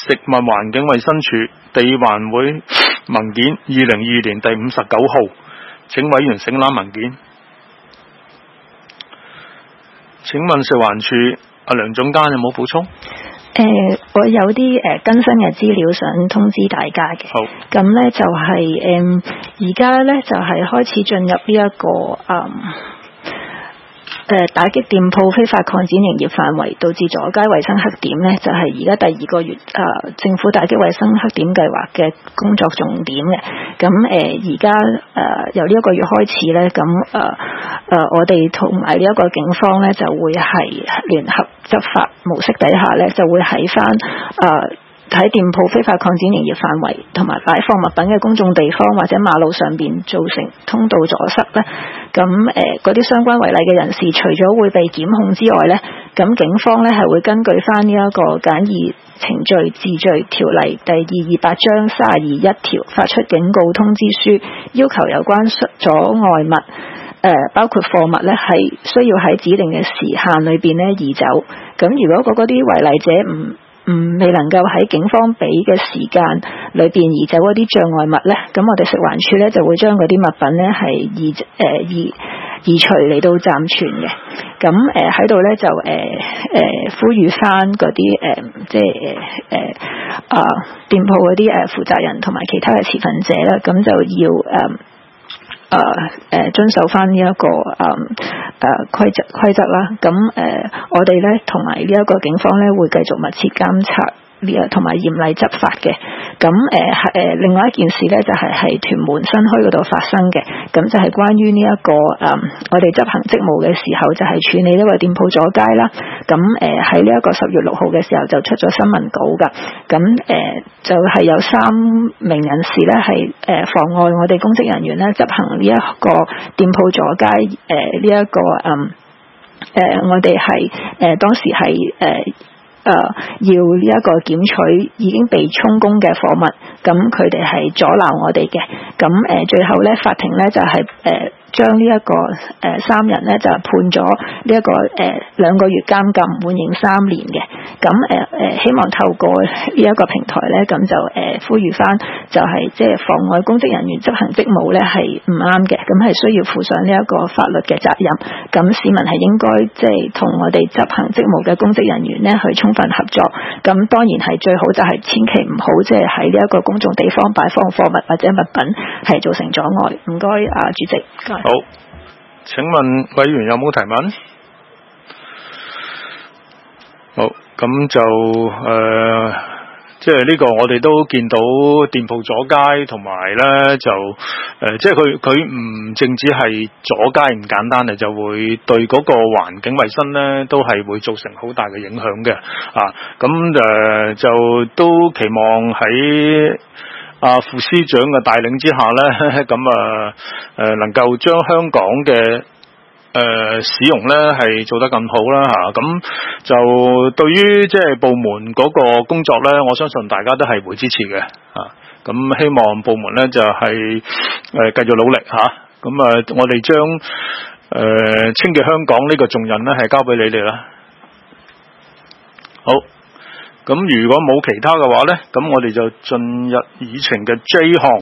食物環境衛生署地環會文件2022年第59號，請委員省覽文件。請問食環署阿梁總監有冇補充？ 我有啲更新嘅資料想通知大家嘅。 好， 咁咧就係而家咧就係開始進入呢一個打擊店鋪非法擴展營業範圍，導致阻街衛生黑點咧，就係而家第2個月政府打擊衛生黑點計劃嘅工作重點嘅。咁而家由呢一個月開始咧，咁我哋同埋呢一個警方咧就會係聯合執法模式底下咧，就會喺翻喺店鋪非法擴展營業範圍同埋擺放物品嘅公眾地方或者馬路上邊造成通道阻塞咧，咁嗰啲相關違例嘅人士，除咗會被檢控之外咧，咁警方咧係會根據翻呢一個簡易程序治罪條例第228章32條發出警告通知書，要求有關阻礙物包括貨物咧係需要喺指定嘅時限裏邊咧移走。咁如果嗰啲違例者未能夠喺警方俾嘅時間裏邊移走嗰啲障礙物咧，咁我哋食環署咧就會將嗰啲物品咧係移除嚟到暫存嘅。咁喺度咧就呼籲翻嗰啲即係店鋪嗰啲負責人同埋其他嘅持份者啦，咁就要遵守翻呢一個規則啦。咁我哋咧同埋呢一個警方咧會繼續密切監察同埋嚴厲執法嘅。咁另外一件事咧就係屯門新墟嗰度發生嘅，咁就係關於呢一個我哋執行職務嘅時候就係處理呢個店鋪阻街啦。咁喺呢一個10月6號嘅時候就出咗新聞稿噶，咁就係有3名人士咧係妨礙我哋公職人員咧執行呢一個店鋪阻街呢一個我哋係當時係要呢一個檢取已經被充公嘅貨物，咁佢哋係阻撓我哋嘅。咁最後咧法庭咧就係將呢一個3人咧就判咗呢一個2個月監禁，緩刑3年嘅。咁希望透過呢一個平台咧，咁就呼籲翻，就係即係妨礙公職人員執行職務咧係唔啱嘅，咁係需要負上呢一個法律嘅責任。咁市民係應該即係同我哋執行職務嘅公職人員咧去充分合作。咁當然係最好就係千祈唔好即係喺呢一個公眾地方擺放貨物或者物品係造成阻礙。唔該主席。 好，請問委員有冇提問？好，咁就即係呢個我哋都見到店鋪阻街，同埋咧就即係佢唔淨止係阻街唔簡單嘅，就會對嗰個環境衛生咧都係會造成好大嘅影響嘅啊。咁就都期望喺副司長嘅帶領之下咧，咁能夠將香港嘅使用咧係做得更好啦吓。咁就對於即係部門嗰個工作咧，我相信大家都係會支持嘅啊。咁希望部門咧就係繼續努力吓。咁我哋將清潔香港呢個重任咧係交俾你哋啦。好。咁如果冇其他嘅話呢，咁我哋就進入議程嘅 J 項。